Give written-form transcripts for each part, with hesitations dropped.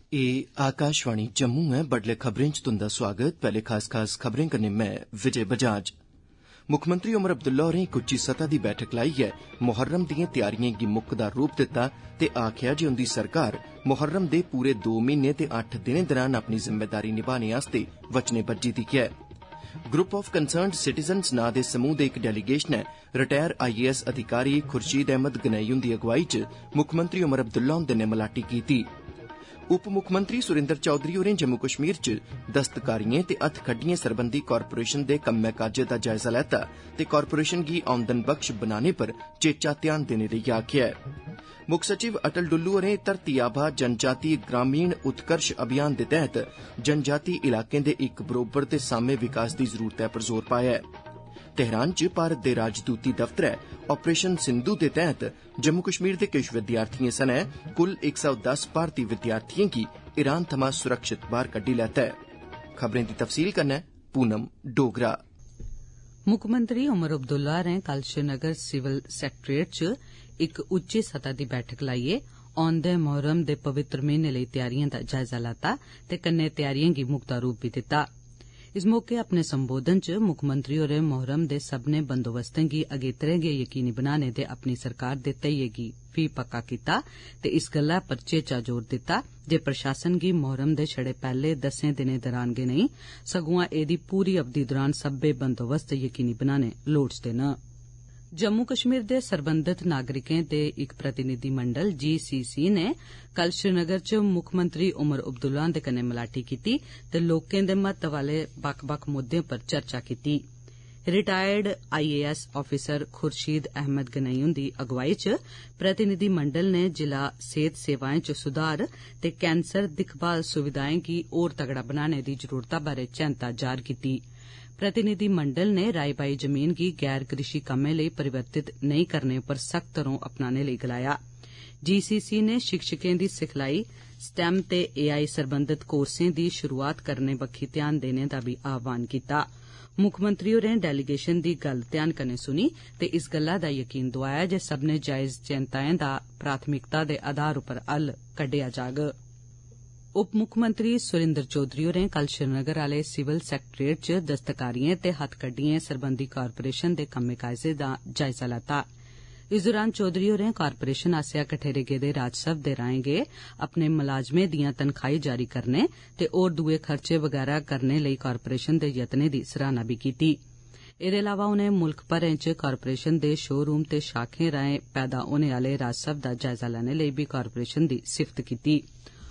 आकाशवाणी जम्मू है। बडले खबरें च तुंदा स्वागत। पहले खास खबरें कन्नै मैं विजय बजाज। मुक्खमंत्री उमर अब्दुल्ला होरें इक उच्ची सतह दी बैठक लाइयै मुहर्रम दिएं तैयारिएं गी मुक्कदा रूप दित्ता ते आखेआ जे उंदी सरकार मुहर्रम दे पूरे 2 म्हीने ते 8 दिनें दरान अपनी जिम्मेदारी निभाने आस्तै वचनेबज्जी दी ऐ। ग्रुप ऑफ कंसर्नड सिटीजन्स नां दे समूह दे इक डेलीगेशनै रिटायर IAS अधिकारी खुर्शीद अहमद गनई हुंदी अगुवाई च मुक्खमंत्री उमर अब्दुल्ला हुंदे नै मलाटी कीती। उप मुक्खमंत्री सुरेंद्र चौधरी होरें जम्मू कश्मीर च दस्तकारिएं ते हत्थखड्डिएं सरबंधी कारपोरेशन दे कम्मै काजै दा जायजा लैता ते कारपोरेशन गी औंदन बख्श बनाने पर चेचा ध्यान देने लेई आखेआ ऐ। मुक्ख सचिव अटल डुल्लू होरें धरती आबा जनजाति ग्रामीण उत्कर्ष अभियान दे तैहत जनजाति इलाकें दे इक बरोबर ते सामे विकास दी जरूरतै पर जोर पाया ऐ। तेहरान च भारत दे राजदूती दफ्तरै ऑपरेशन सिंधु दे तैहत जम्मू कश्मीर दे किश विद्यार्थिएं सनै कुल 110 भारतीय विद्यार्थिएं गी ईरान थमां सुरक्षित बाहर कड्ढी लैता ऐ। खबरें दी तफसील कन्नै पूनम डोगरा। मुक्खमंत्री उमर अब्दुल्ला होरें कल श्रीनगर सिविल सैक्रेटेरिएट च इक उच्ची सतह दी बैठक लाइयै औंदे मुहर्रम दे पवित्र म्हीने लेई तैयारिएं दा जायजा लैता ते कन्नै तैयारिएं गी मुक्कदा रूप बी दित्ता। इस मौके अपने संबोधन च मुक्खमंत्री होरें मुहर्रम दे सब्बनें बंदोबस्तें गी अगेतरे गै यकीनी बनाने दे अपनी सरकार दे धैइये गी फी पक्का कीता ते इस गल्लै पर चेचा जोर दित्ता जे प्रशासन गी मुहर्रम दे छड़े पैहले 10 दिनें दरान गै नेईं सगुआं एह्दी पूरी अवधि दरान सब्बै बंदोबस्त यकीनी बनाने लोड़चदे न। जम्मू कश्मीर दे सरबंधत नागरिकें दे इक प्रतिनिधिमंडल GCC ने कल श्रीनगर च मुक्खमंत्री उमर अब्दुल्ला हुंदे कन्नै मलाटी कीती ते लोकें दे महत्व आले बक्ख बक्ख मुद्दें पर चर्चा कीती। रिटायर्ड IAS अफसर खुर्शीद अहमद गनई हुंदी अगुवाई च प्रतिनिधिमंडल ने जिला सेहत सेवाएं च सुधार ते कैंसर दिक्खभाल सुविधाएं गी होर तगड़ा बनाने दी जरूरता बारै चैंता जाह्र कीती। प्रतिनिधिमंडल ने राई बाई जमीन गी गैर कृषि कम्में लेई परिवर्तित नेईं करने पर सख्त रौं अपनाने लेई गलाया। GCC ने शिक्षकें दी सिखलाई STEM ते AI सरबंधत कोर्सें दी शुरूआत करने बक्खी ध्यान देने दा बी आह्वान कीता। मुक्खमंत्री होरें डेलीगेशन दी गल्ल ध्यान कन्नै सुनी ते इस गल्ला दा यकीन दोआया जे सब्बनें जायज चैंताएं दा प्राथमिकता दे आधार उप्पर हल कड्ढेआ जाग। उप मुक्खमंत्री सुरेंद्र चौधरी होरें कल श्रीनगर आले सिविल सैक्रेटेरिएट च दस्तकारिएं ते हत्थखड्डिएं सरबंधी कारपोरेशन दे कम्मे काजे दा जायजा लैता। इस दौरान चौधरी होरें कारपोरेशन आसेआ कठेरे गेदे राजस्व दे राएं गै अपने मलाजमें दियां तनखाही जारी करने ते होर दुए खर्चे वगैरा करने लेई कारपोरेशन दे यत्नें दी सराहना बी कीती। एह्दे अलावा उनें मुल्ख भरै च कारपोरेशन दे शोरूम ते शाखें राएं पैदा होने आले राजस्व दा जायजा लैने लेई बी कारपोरेशन दी सिफ्त कीती।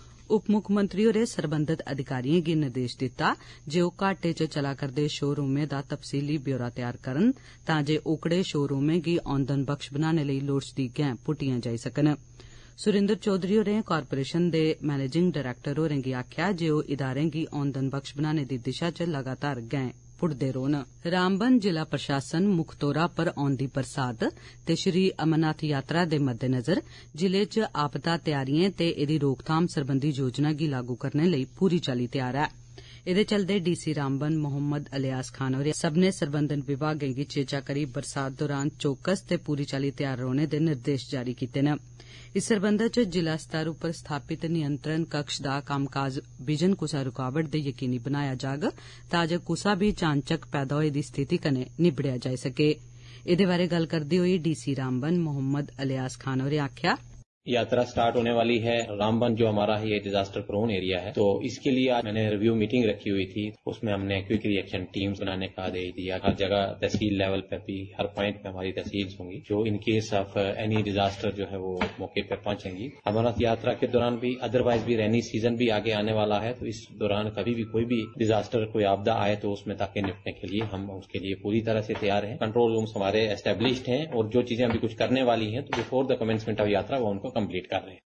उप मुक्खमंत्री होरें सरबंधत अधिकारिएं गी निर्देश दित्ता जे ओह् घाटे च चला करदे शोरूमें दा तफसीली ब्यौरा तैयार करन तां जे ओकड़े शोरूमें गी औंदन बख्श बनाने लेई लोड़चदी गैं पुट्टियां जाई सकन। सुरेंद्र चौधरी होरें कारपोरेशन दे मैनेजिंग डायरेक्टर होरें गी आखेआ जे ओह् इदारें गी औंदन बख्श बनाने दी दिशा च लगातार गैं पुट्टदे रौह्न। रामबन जिला प्रशासन मुक्ख तौरा पर औंदी बरसात ते श्री अमरनाथ यात्रा दे मद्देनजर जिले च आपदा तैयारिएं ते एह्दी रोकथाम सरबंधी योजना गी लागू करने लेई पूरी चाल्ली तैयार ऐ। एह्दे चलदे DC रामबन मोहम्मद अलियास खान होरें सब्बनें सरबंधत विभागें गी चेचा करी बरसात दौरान चौकस ते पूरी चाल्ली तैयार रौह्ने दे निर्देश जारी कीते न। इस सरबंधै च जिला स्तर उप्पर स्थापित नियंत्रण कक्ष दा कम्मकाज बिजन कुसै रुकावट दे यकीनी बनाया जाग तां जे कुसा बी चानचक पैदा होई दी स्थिति कन्नै निबड़ेआ जाई सके। एह्दे बारै गल्ल करदे होई DC रामबन मोहम्मद अलियास खान होरें आखेआ यात्रा स्टार्ट होने वाली है। रामबन जो हमारा ये डिजास्टर प्रोन एरिया है, तो इसके लिए आज मैंने रिव्यू मीटिंग रखी हुई थी। उसमें हमने क्विक रिएक्शन टीम्स बनाने का आदेश दिया। हर जगह तहसील लेवल पे भी हर पॉइंट पे हमारी तहसील होंगी जो in case of any disaster जो है वो मौके पे पहुंचेंगी। अमरनाथ यात्रा के दौरान भी अदरवाइज भी रेनी सीजन भी आगे आने वाला है, तो इस दौरान कभी भी कोई भी डिजास्टर कोई आपदा आए तो उसमें ताकि निपटने के लिए हम उसके लिए पूरी तरह से तैयार हैं। कंट्रोल रूम्स हमारे एस्टेब्लिश्ड हैं और जो चीजें अभी कुछ करने वाली हैं तो बिफोर द कमेंसमेंट ऑफ यात्रा वो उनको कंप्लीट कर रहे हैं।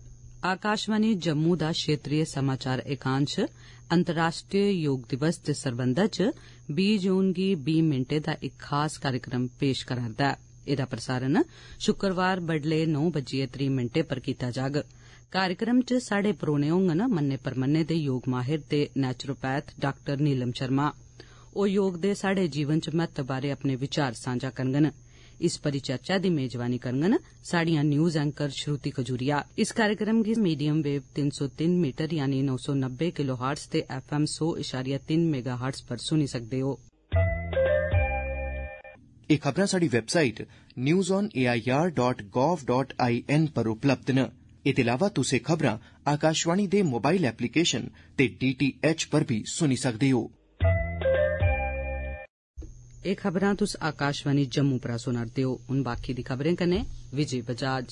आकाशवाणी जम्मू दा क्षेत्रीय समाचार एकांश अंतर्राष्ट्रीय योग दिवस दे सरबंधा च 20 जून गी 20 मिंटें दा इक खास कार्यक्रम पेश करा'रदा ऐ। एह्दा प्रसारण शुक्रवार बडले 9:30 पर कीता जाग। कार्यक्रम च साढ़े परौने होङन मन्ने परमन्ने दे योग माहिर ते नैचुरोपैथ डॉ नीलम शर्मा। ओह् योग दे साढ़े जीवन च महत्व बारै अपने विचार सांझा करङन। इस परिचर्चा दी मेजबानी करङन साड़ियां न्यूज एंकर श्रुति खजूरिया। इस कार्यक्रम गी मीडियम वेव 303 मीटर यानी 990 किलो हर्ट्ज ते FM 100.3 मेगा हर्ट्ज पर सुनी सकदे हो। एह खबरां साडी वेबसाइट newsonair.gov.in पर उपलब्ध न। एह्दे अलावा तुस एह खबरां आकाशवाणी दे मोबाइल एप्लीकेशन ते DTH पर भी सुनी सकदे हो। एह खबरां तुस आकाशवाणी जम्मू परा सुना'रदे हो। हुन बाकी दी खबरें कन्नै विजय बजाज।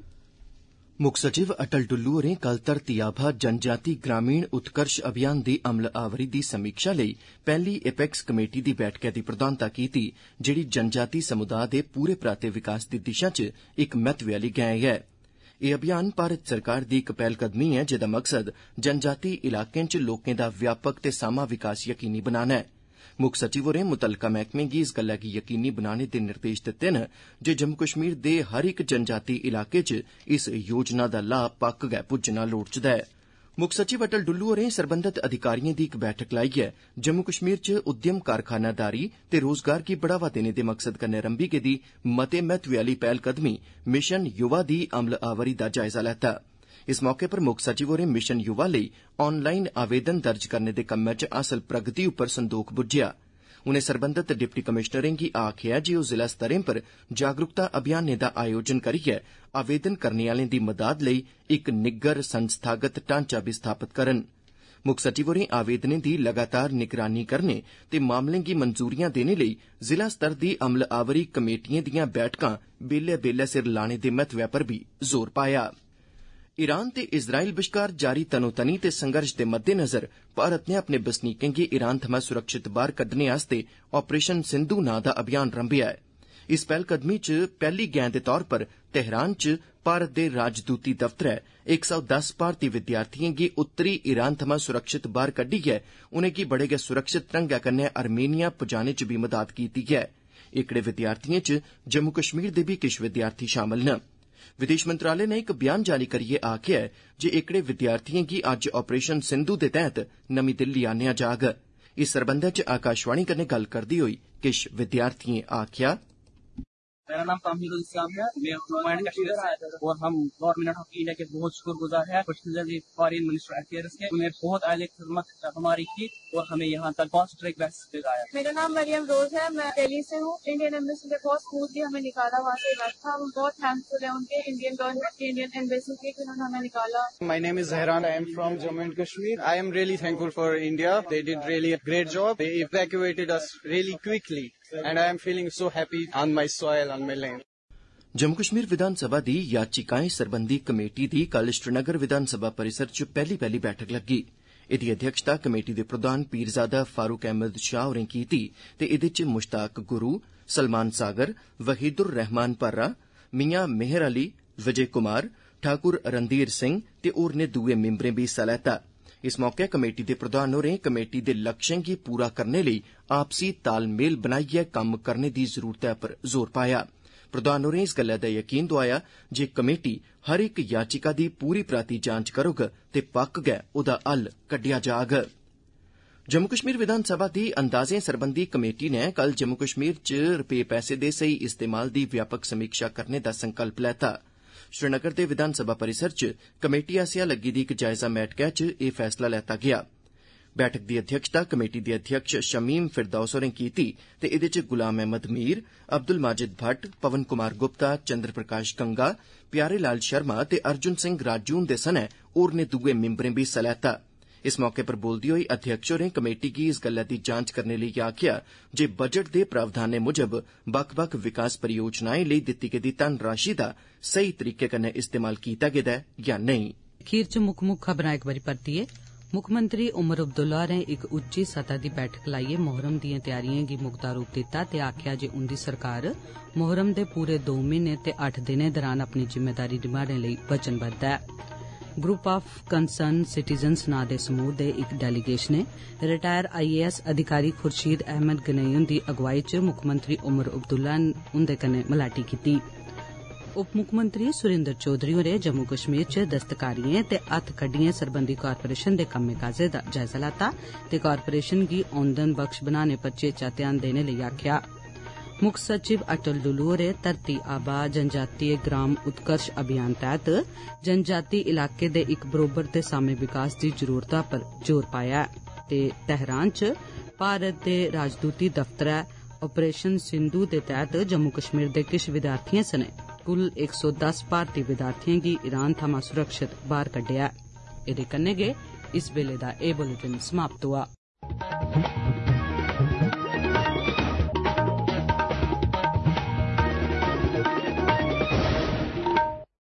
मुक्ख सचिव अटल डुल्लू होरें कल धरती आभा जनजाति ग्रामीण उत्कर्ष अभियान दी अमलावरी दी समीक्षा लेई पैहली एपेक्स कमेटी दी बैठका दी प्रधानता कीती, जेहड़ी जनजाति समुदाय दे पूरे पराते विकास दी दिशा च इक महत्वै आली गैं ऐ। एह अभियान भारत सरकार दी इक पैहलकदमी ऐ जेदा मकसद जनजाति इलाकें च लोकें दा व्यापक ते सामा विकास यकीनी बनाना ऐ। मुक्ख सचिव होरें मुतलका मैहकमें गी इस गल्लै गी यकीनी बनाने दे निर्देश दित्ते न जे जम्मू कश्मीर दे हर इक जनजाति इलाके च इस योजना दा लाह पक्क गै पुज्जना लोड़चदा ऐ। मुक्ख सचिव अटल डुल्लू होरें सरबंधत अधिकारिएं दी इक बैठक लाइयै जम्मू कश्मीर च उद्यम कारखानादारी ते रोजगार गी बढ़ावा देने दे मकसद कन्नै रंभी गेदी मते महत्वै आली पैहलकदमी मिशन युवा दी अमलावरी दा जायजा लैता। इस मौके पर मुक्ख सचिव होरें मिशन युवा लेई ऑनलाइन आवेदन दर्ज करने दे कम्मै च हासल प्रगति उप्पर संदोख बुज्झेआ। उनें सरबंधत डिप्टी कमिशनरें गी आखेआ जे ओह् जिला स्तरें पर जागरूकता अभियानें दा आयोजन करियै आवेदन करने आलें दी मदाद लेई इक निग्गर संस्थागत ढांचा बी स्थापत करन। मुक्ख सचिव होरें आवेदनें दी लगातार निगरानी करने ते मामलें गी मंजूरियां देने लेई जिला स्तर दी अमलावरी कमेटिएं दियां बैठकां बेल्लै बेल्लै सिर लाने दे महत्वै पर भी जोर पाया। ईरान ते इज़राइल बश्कार जारी तनोतनी ते संघर्ष दे मद्देनजर भारत नै अपने बसनीकें गी ईरान थमां सुरक्षित बाहर कड्ढने आस्तै ऑपरेशन सिंधु नां दा अभियान रंभेआ ऐ। इस पैहलकदमी च पैहली गैं दे तौर पर तेहरान च भारत दे राजदूती दफ्तरै 110 भारतीय विद्यार्थिएं गी उत्तरी ईरान थमां सुरक्षित बाहर कड्ढियै उनेंगी बड़े गै सुरक्षित ढंगै कन्नै आर्मीनिया पुजाने च भी मदाद कीती ऐ। एह्कड़े विद्यार्थिएं च जम्मू कश्मीर दे भी किश विद्यार्थी शामल न। विदेश मंत्रालय ने इक बयान जारी करियै आखेआ ऐ जे एह्कड़े विद्यार्थिएं गी अज्ज ऑपरेशन सिंधु दे तैह्त नमीं दिल्ली आह्नेआ जाग। इस सरबंधै च आकाशवाणी कन्नै गल्ल करदे होई किश विद्यार्थिएं आखेआ, मेरा नाम तामहीरुल इस्लाम है, मैं जम्मू कश्मीर से आया था और हम गवर्नमेंट ऑफ इंडिया के बहुत शुक्रगुजार है, पर्टिकुलरली फॉरेन मिनिस्टर अफेयर्स के, उन्हें बहुत आले खिदमत हमारी की और हमें यहाँ तक फास्ट ट्रैक बेसिस पे लाया। मेरा नाम मरियम रोज है, मैं दिल्ली से हूँ। इंडियन एम्बेसी ने बहुत स्मूथली हमें निकाला, वहाँ से था। हम बहुत थैंकफुल है उनके इंडियन गवर्नमेंट के, इंडियन एम्बेसी के, जिन्होंने हमें निकाला। My name is Zahran. I am from Jammu and Kashmir. I am really thankful for India. They did really a great job. They evacuated us really quickly, and I am feeling so happy on my soil, on my land. Jammu Kashmir विधानसभा दी याचिकाएं सरबंधी committee दी कल श्रीनगर विधानसभा परिसर च पैहली बैठक लग्गी। एह्दी अध्यक्षता कमेटी दे प्रधान पीरजादा फारूक अहमद शाह होरें कीती ते एह्दे च मुश्ताक गुरू, सलमान सागर, वहीदुर रहमान पर्रा, मियां मेहर अली, विजय कुमार, ठाकुर रणधीर सिंह ते होरनें दुए मिंबरें भी हिस्सा लैता। इस मौके कमेटी दे प्रधान होरें कमेटी दे लक्ष्यें गी पूरा करने लेई आपसी तालमेल बनाइयै कम्म करने दी जरूरतै पर जोर पाया। प्रधान होरें इस गल्लै दा यकीन दोआया जे कमेटी हर इक याचिका दी पूरी पराती जांच करोग ते पक्क गै ओह्दा हल कड्ढेआ जाग। जम्मू कश्मीर विधानसभा दी अंदाजें सरबंधी कमेटी ने कल जम्मू कश्मीर च रपे पैसे दे सही इस्तेमाल दी व्यापक समीक्षा करने दा संकल्प लैता। श्रीनगर दे विधानसभा परिसर च कमेटी आसेआ लग्गी दी इक जायजा बैठका च एह् फैसला लैता गेआ। बैठक दी अध्यक्षता कमेटी दे अध्यक्ष शमीम फिरदौस होरें कीती ते एह्दे च गुलाम अहमद मीर, अब्दुल माजिद भट्ट, पवन कुमार गुप्ता, चंद्र प्रकाश गंगा, प्यारे लाल शर्मा ते अर्जुन सिंह राजू हुंदे सनै होरनें दुए मिंबरें भी हिस्सा लैता। इस मौके पर बोलदे होई अध्यक्ष होरें कमेटी गी इस गल्लै दी जांच करने लेई आखेआ जे बजट दे प्रावधानें मुजब बक्ख-बक्ख विकास परियोजनाएं लेई दित्ती गेदी धनराशि दा सही तरीके कन्नै इस्तेमाल कीता गेदा ऐ जां नेईं। अखीर च मुक्ख खबरां इक बारी परतियै। मुक्खमंत्री उमर अब्दुल्ला होरें इक उच्ची सतह दी बैठक लाइयै मोहरम दिएं तैयारिएं गी मुकदा रूप दित्ता ते आखेआ जे उंदी सरकार मोहरम दे पूरे 2 म्हीने ते 8 दिनें दौरान अपनी जिम्मेदारी निभाने लेई वचनबद्ध ऐ। ग्रुप ऑफ कंसर्न सिटीजन्स नां दे समूह दे इक डेलीगेशन ने रिटायर IAS अधिकारी खुर्शीद अहमद गनेई हुंदी अगुवाई च मुक्खमंत्री उमर अब्दुल्ला हुंदे कन्नै मलाटी कीती। उप मुक्खमंत्री सुरेंद्र चौधरी होरें जम्मू कश्मीर च दस्तकारिएं ते हत्थ कड्डिएं सरबंधी कारपोरेशन दे कम्मे काजे दा जायजा लैता ते कारपोरेशन गी औंदन बख्श बनाने पर चेचा ध्यान देने लेई आखेआ। मुक्ख सचिव अटल डुल्लू होरें धरती आबा जनजातीय ग्राम उत्कर्ष अभियान तैहत जनजाति इलाके दे इक बरोबर ते सामे विकास दी जरूरता पर जोर पाया ते तेहरान च भारत दे राजदूती दफ्तरै ऑपरेशन सिंधु दे तैहत जम्मू कश्मीर दे किश विद्यार्थियें सने कुल 110 भारतीय विद्यार्थियें गी ईरान थमां सुरक्षित बाहर कड्डेआ। एदे कन्नै गै इस बेले दा एह बुलेटिन समाप्त हुआ।